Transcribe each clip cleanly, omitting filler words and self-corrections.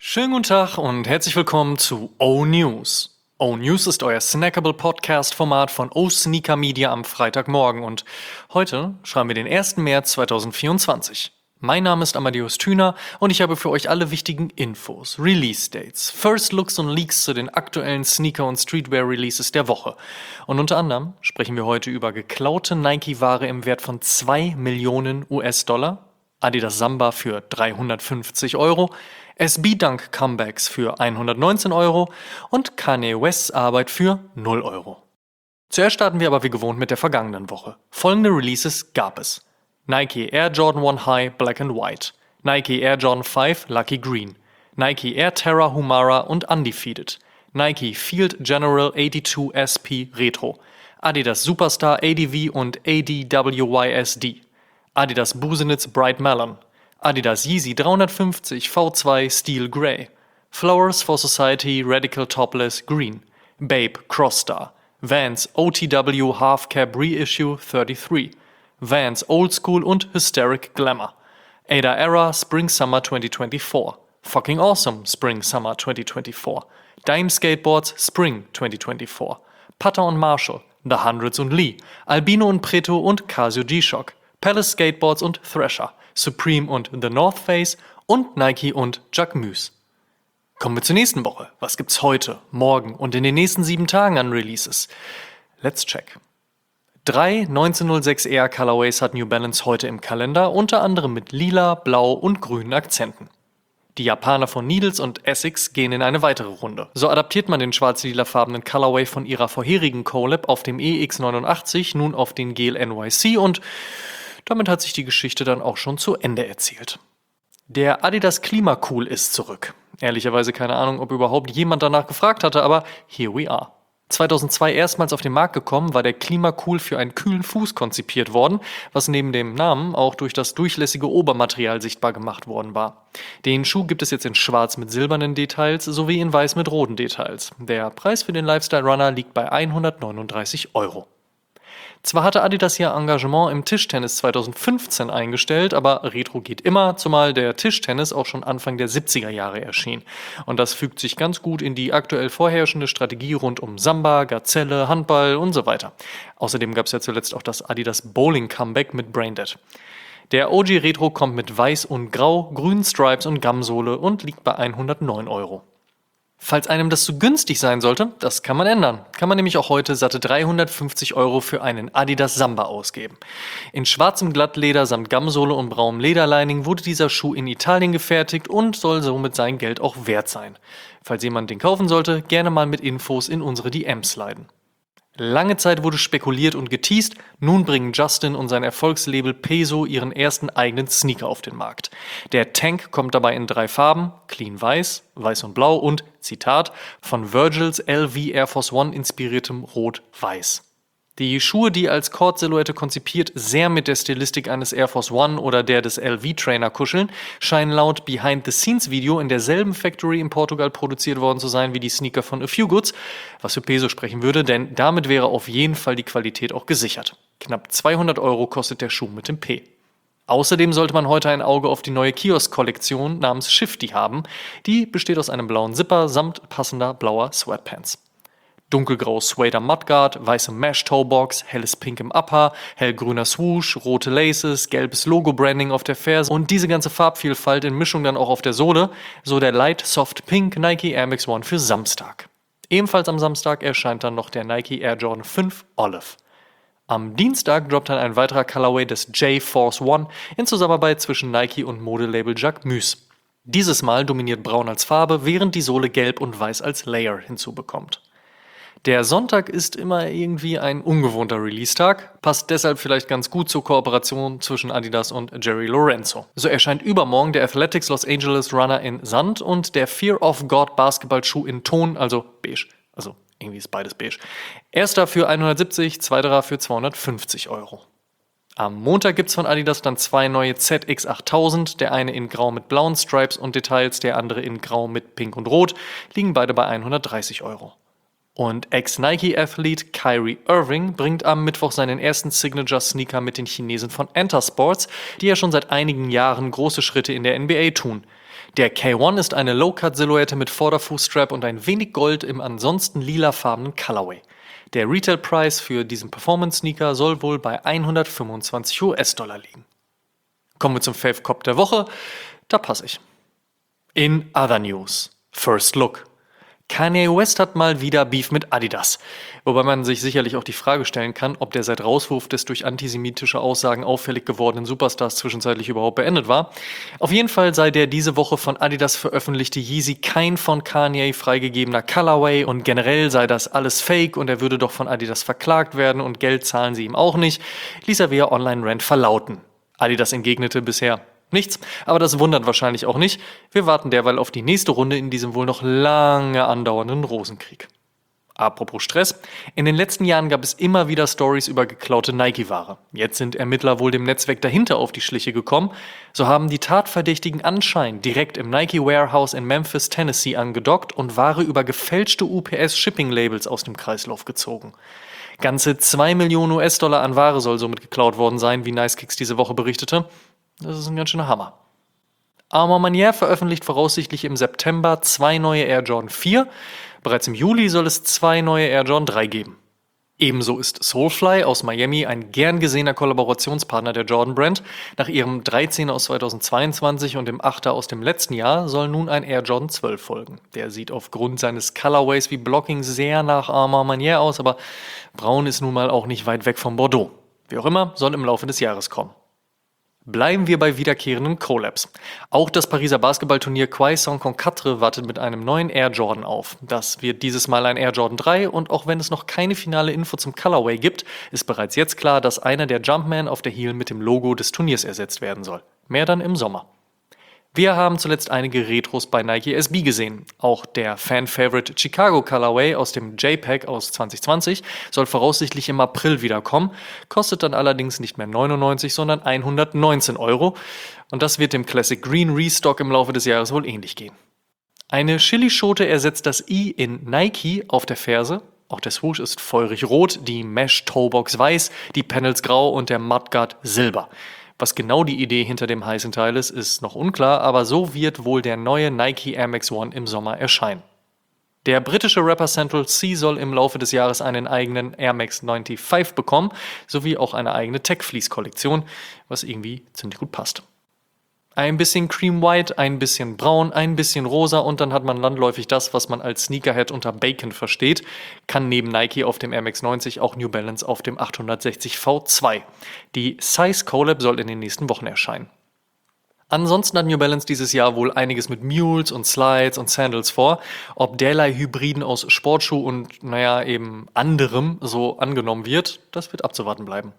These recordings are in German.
Schönen guten Tag und herzlich willkommen zu O-News. O-News ist euer snackable Podcast-Format von O-Sneaker Media am Freitagmorgen und heute schreiben wir den 1. März 2024. Mein Name ist Amadeus Thüner und ich habe für euch alle wichtigen Infos, Release-Dates, First Looks und Leaks zu den aktuellen Sneaker- und Streetwear-Releases der Woche. Und unter anderem sprechen wir heute über geklaute Nike-Ware im Wert von 2 Millionen US-Dollar, Adidas Samba für 350 Euro, SB Dunk Comebacks für 119 Euro und Kanye Wests Arbeit für 0 Euro. Zuerst starten wir aber wie gewohnt mit der vergangenen Woche. Folgende Releases gab es: Nike Air Jordan 1 High Black and White, Nike Air Jordan 5 Lucky Green, Nike Air Terra Humara und Undefeated, Nike Field General 82 SP Retro, Adidas Superstar ADV und ADWYSD, Adidas Busenitz Bright Melon, Adidas Yeezy 350 V2 Steel Grey, Flowers for Society Radical Topless Green, Babe Crossstar, Vans OTW Half Cap Reissue 33, Vans Old School und Hysteric Glamour, Ada Era Spring Summer 2024, Fucking Awesome Spring Summer 2024, Dime Skateboards Spring 2024, Putter und Marshall, The Hundreds und Lee, Albino und Preto und Casio G-Shock, Palace Skateboards und Thrasher, Supreme und The North Face und Nike und Jacquemus. Kommen wir zur nächsten Woche. Was gibt's heute, morgen und in den nächsten 7 Tagen an Releases? Let's check. 3 1906 Air Colorways hat New Balance heute im Kalender, unter anderem mit lila, blau und grünen Akzenten. Die Japaner von Needles und Essex gehen in eine weitere Runde. So adaptiert man den schwarz-lilafarbenen Colorway von ihrer vorherigen Collab auf dem EX89 nun auf den Gel NYC und damit hat sich die Geschichte dann auch schon zu Ende erzählt. Der Adidas Klimacool ist zurück. Ehrlicherweise keine Ahnung, ob überhaupt jemand danach gefragt hatte, aber here we are. 2002 erstmals auf den Markt gekommen, war der Klimacool für einen kühlen Fuß konzipiert worden, was neben dem Namen auch durch das durchlässige Obermaterial sichtbar gemacht worden war. Den Schuh gibt es jetzt in schwarz mit silbernen Details sowie in weiß mit roten Details. Der Preis für den Lifestyle Runner liegt bei 139 Euro. Zwar hatte Adidas ihr Engagement im Tischtennis 2015 eingestellt, aber Retro geht immer, zumal der Tischtennis auch schon Anfang der 70er Jahre erschien. Und das fügt sich ganz gut in die aktuell vorherrschende Strategie rund um Samba, Gazelle, Handball und so weiter. Außerdem gab es ja zuletzt auch das Adidas Bowling Comeback mit Braindead. Der OG Retro kommt mit Weiß und Grau, grünen Stripes und Gamsohle und liegt bei 109 Euro. Falls einem das zu günstig sein sollte, das kann man ändern. Kann man nämlich auch heute satte 350 Euro für einen Adidas Samba ausgeben. In schwarzem Glattleder samt Gamsohle und braunem Lederlining wurde dieser Schuh in Italien gefertigt und soll somit sein Geld auch wert sein. Falls jemand den kaufen sollte, gerne mal mit Infos in unsere DMs sliden. Lange Zeit wurde spekuliert und geteased, nun bringen Justin und sein Erfolgslabel Peso ihren ersten eigenen Sneaker auf den Markt. Der Tank kommt dabei in 3 Farben, clean weiß, weiß und blau und, Zitat, von Virgils LV Air Force One inspiriertem Rot-Weiß. Die Schuhe, die als Cord-Silhouette konzipiert sehr mit der Stilistik eines Air Force One oder der des LV-Trainer kuscheln, scheinen laut Behind-the-Scenes-Video in derselben Factory in Portugal produziert worden zu sein wie die Sneaker von A Few Goods, was für Peso sprechen würde, denn damit wäre auf jeden Fall die Qualität auch gesichert. Knapp 200 Euro kostet der Schuh mit dem P. Außerdem sollte man heute ein Auge auf die neue Kiosk-Kollektion namens Shifty haben. Die besteht aus einem blauen Zipper samt passender blauer Sweatpants. Dunkelgrau Suede Mudguard, weiße Mesh-Toebox, helles Pink im Upper, hellgrüner Swoosh, rote Laces, gelbes Logo-Branding auf der Ferse und diese ganze Farbvielfalt in Mischung dann auch auf der Sohle, so der Light Soft Pink Nike Air Max One für Samstag. Ebenfalls am Samstag erscheint dann noch der Nike Air Jordan 5 Olive. Am Dienstag droppt dann ein weiterer Colorway des J-Force One in Zusammenarbeit zwischen Nike und Modelabel Jacquemus. Dieses Mal dominiert Braun als Farbe, während die Sohle Gelb und Weiß als Layer hinzubekommt. Der Sonntag ist immer irgendwie ein ungewohnter Release-Tag, passt deshalb vielleicht ganz gut zur Kooperation zwischen Adidas und Jerry Lorenzo. So erscheint übermorgen der Athletics Los Angeles Runner in Sand und der Fear of God Basketballschuh in Ton, also beige. Also irgendwie ist beides beige. Erster für 170, zweiterer für 250 Euro. Am Montag gibt's von Adidas dann 2 neue ZX8000, der eine in Grau mit blauen Stripes und Details, der andere in Grau mit Pink und Rot, liegen beide bei 130 Euro. Und Ex-Nike-Athlet Kyrie Irving bringt am Mittwoch seinen ersten Signature-Sneaker mit den Chinesen von Enter Sports, die ja schon seit einigen Jahren große Schritte in der NBA tun. Der K1 ist eine Low-Cut-Silhouette mit Vorderfußstrap und ein wenig Gold im ansonsten lilafarbenen Colorway. Der Retail-Preis für diesen Performance-Sneaker soll wohl bei 125 US-Dollar liegen. Kommen wir zum Fave-Cop der Woche. Da passe ich. In other news. First Look. Kanye West hat mal wieder Beef mit Adidas. Wobei man sich sicherlich auch die Frage stellen kann, ob der seit Rauswurf des durch antisemitische Aussagen auffällig gewordenen Superstars zwischenzeitlich überhaupt beendet war. Auf jeden Fall sei der diese Woche von Adidas veröffentlichte Yeezy kein von Kanye freigegebener Colorway und generell sei das alles Fake und er würde doch von Adidas verklagt werden und Geld zahlen sie ihm auch nicht, ließ er via Online-Rant verlauten. Adidas entgegnete bisher nichts, aber das wundert wahrscheinlich auch nicht. Wir warten derweil auf die nächste Runde in diesem wohl noch lange andauernden Rosenkrieg. Apropos Stress, in den letzten Jahren gab es immer wieder Stories über geklaute Nike-Ware. Jetzt sind Ermittler wohl dem Netzwerk dahinter auf die Schliche gekommen. So haben die Tatverdächtigen anscheinend direkt im Nike Warehouse in Memphis, Tennessee angedockt und Ware über gefälschte UPS-Shipping-Labels aus dem Kreislauf gezogen. Ganze 2 Millionen US-Dollar an Ware soll somit geklaut worden sein, wie Nicekicks diese Woche berichtete. Das ist ein ganz schöner Hammer. Armand Manier veröffentlicht voraussichtlich im September 2 neue Air Jordan 4. Bereits im Juli soll es 2 neue Air Jordan 3 geben. Ebenso ist Soulfly aus Miami ein gern gesehener Kollaborationspartner der Jordan Brand. Nach ihrem 13er aus 2022 und dem 8er aus dem letzten Jahr soll nun ein Air Jordan 12 folgen. Der sieht aufgrund seines Colorways wie Blocking sehr nach Armand Manier aus, aber braun ist nun mal auch nicht weit weg vom Bordeaux. Wie auch immer, soll im Laufe des Jahres kommen. Bleiben wir bei wiederkehrenden Collabs. Auch das Pariser Basketballturnier Quai-Sans-Quatre wartet mit einem neuen Air Jordan auf. Das wird dieses Mal ein Air Jordan 3 und auch wenn es noch keine finale Info zum Colorway gibt, ist bereits jetzt klar, dass einer der Jumpman auf der Heel mit dem Logo des Turniers ersetzt werden soll. Mehr dann im Sommer. Wir haben zuletzt einige Retros bei Nike SB gesehen. Auch der Fan-Favorite Chicago Colorway aus dem JPEG aus 2020 soll voraussichtlich im April wiederkommen, kostet dann allerdings nicht mehr 99, sondern 119 €. Und das wird dem Classic Green Restock im Laufe des Jahres wohl ähnlich gehen. Eine Chilischote ersetzt das I in Nike auf der Ferse. Auch der Swoosh ist feurig rot, die Mesh-Toebox weiß, die Panels grau und der Mudguard silber. Was genau die Idee hinter dem heißen Teil ist noch unklar, aber so wird wohl der neue Nike Air Max One im Sommer erscheinen. Der britische Rapper Central C soll im Laufe des Jahres einen eigenen Air Max 95 bekommen, sowie auch eine eigene Tech-Fleece-Kollektion, was irgendwie ziemlich gut passt. Ein bisschen Cream White, ein bisschen Braun, ein bisschen Rosa und dann hat man landläufig das, was man als Sneakerhead unter Bacon versteht. Kann neben Nike auf dem Air Max 90 auch New Balance auf dem 860 V2. Die Size Collab soll in den nächsten Wochen erscheinen. Ansonsten hat New Balance dieses Jahr wohl einiges mit Mules und Slides und Sandals vor. Ob derlei Hybriden aus Sportschuh und eben anderem so angenommen wird, das wird abzuwarten bleiben.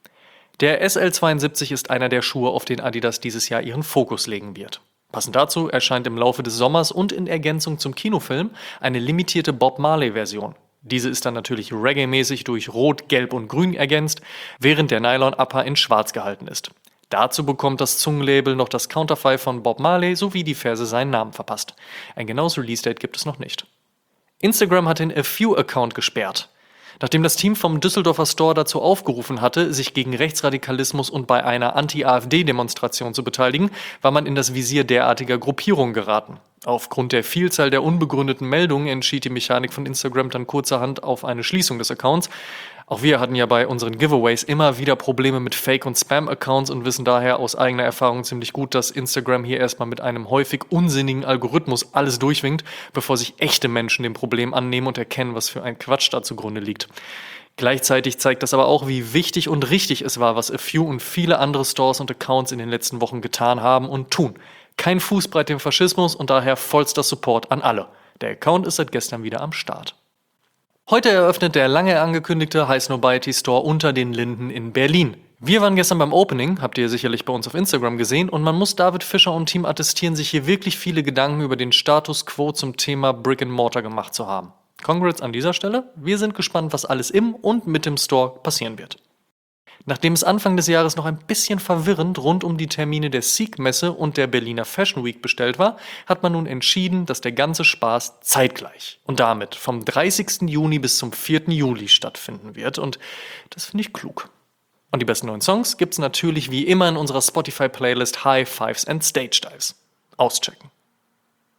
Der SL72 ist einer der Schuhe, auf den Adidas dieses Jahr ihren Fokus legen wird. Passend dazu erscheint im Laufe des Sommers und in Ergänzung zum Kinofilm eine limitierte Bob Marley-Version. Diese ist dann natürlich Reggae-mäßig durch Rot, Gelb und Grün ergänzt, während der Nylon-Upper in Schwarz gehalten ist. Dazu bekommt das Zungenlabel noch das Counterfei von Bob Marley sowie die Ferse seinen Namen verpasst. Ein genaues Release-Date gibt es noch nicht. Instagram hat den A Few-Account gesperrt. Nachdem das Team vom Düsseldorfer Store dazu aufgerufen hatte, sich gegen Rechtsradikalismus und bei einer Anti-AfD-Demonstration zu beteiligen, war man in das Visier derartiger Gruppierungen geraten. Aufgrund der Vielzahl der unbegründeten Meldungen entschied die Mechanik von Instagram dann kurzerhand auf eine Schließung des Accounts. Auch wir hatten ja bei unseren Giveaways immer wieder Probleme mit Fake- und Spam-Accounts und wissen daher aus eigener Erfahrung ziemlich gut, dass Instagram hier erstmal mit einem häufig unsinnigen Algorithmus alles durchwinkt, bevor sich echte Menschen dem Problem annehmen und erkennen, was für ein Quatsch da zugrunde liegt. Gleichzeitig zeigt das aber auch, wie wichtig und richtig es war, was A Few und viele andere Stores und Accounts in den letzten Wochen getan haben und tun. Kein Fußbreit dem Faschismus und daher vollster Support an alle. Der Account ist seit gestern wieder am Start. Heute eröffnet der lange angekündigte High Snobiety Store unter den Linden in Berlin. Wir waren gestern beim Opening, habt ihr sicherlich bei uns auf Instagram gesehen, und man muss David Fischer und Team attestieren, sich hier wirklich viele Gedanken über den Status Quo zum Thema Brick and Mortar gemacht zu haben. Congrats an dieser Stelle, wir sind gespannt, was alles im und mit dem Store passieren wird. Nachdem es Anfang des Jahres noch ein bisschen verwirrend rund um die Termine der Seek-Messe und der Berliner Fashion Week bestellt war, hat man nun entschieden, dass der ganze Spaß zeitgleich und damit vom 30. Juni bis zum 4. Juli stattfinden wird und das finde ich klug. Und die besten neuen Songs gibt's natürlich wie immer in unserer Spotify-Playlist High Fives and Stage Dives. Auschecken.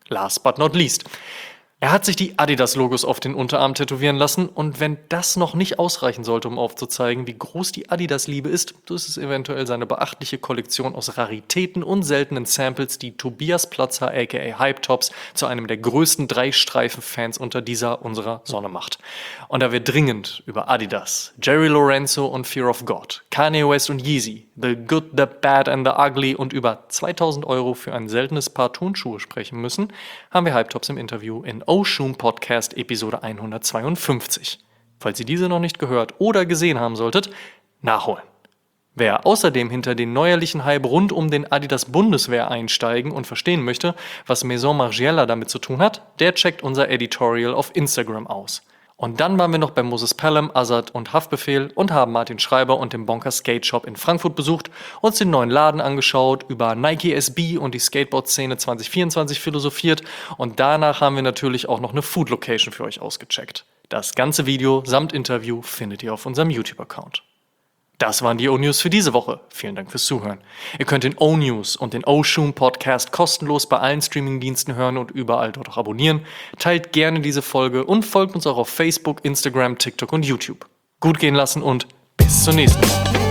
last but not least. Er hat sich die Adidas-Logos auf den Unterarm tätowieren lassen und wenn das noch nicht ausreichen sollte, um aufzuzeigen, wie groß die Adidas-Liebe ist, so ist es eventuell seine beachtliche Kollektion aus Raritäten und seltenen Samples, die Tobias Platzer aka Hypetops zu einem der größten Drei-Streifen-Fans unter dieser unserer Sonne macht. Und da wir dringend über Adidas, Jerry Lorenzo und Fear of God, Kanye West und Yeezy, The Good, The Bad and The Ugly und über 2000 Euro für ein seltenes Paar Turnschuhe sprechen müssen, haben wir Hypetops im Interview in Oshun Podcast Episode 152. Falls ihr diese noch nicht gehört oder gesehen haben solltet, nachholen. Wer außerdem hinter den neuerlichen Hype rund um den Adidas Bundeswehr einsteigen und verstehen möchte, was Maison Margiela damit zu tun hat, der checkt unser Editorial auf Instagram aus. Und dann waren wir noch bei Moses Pelham, Azad und Haftbefehl und haben Martin Schreiber und den Bonker Skate Shop in Frankfurt besucht, uns den neuen Laden angeschaut, über Nike SB und die Skateboard-Szene 2024 philosophiert und danach haben wir natürlich auch noch eine Food Location für euch ausgecheckt. Das ganze Video samt Interview findet ihr auf unserem YouTube-Account. Das waren die O-News für diese Woche. Vielen Dank fürs Zuhören. Ihr könnt den O-News und den Oshun Podcast kostenlos bei allen Streamingdiensten hören und überall dort auch abonnieren. Teilt gerne diese Folge und folgt uns auch auf Facebook, Instagram, TikTok und YouTube. Gut gehen lassen und bis zur nächsten Woche.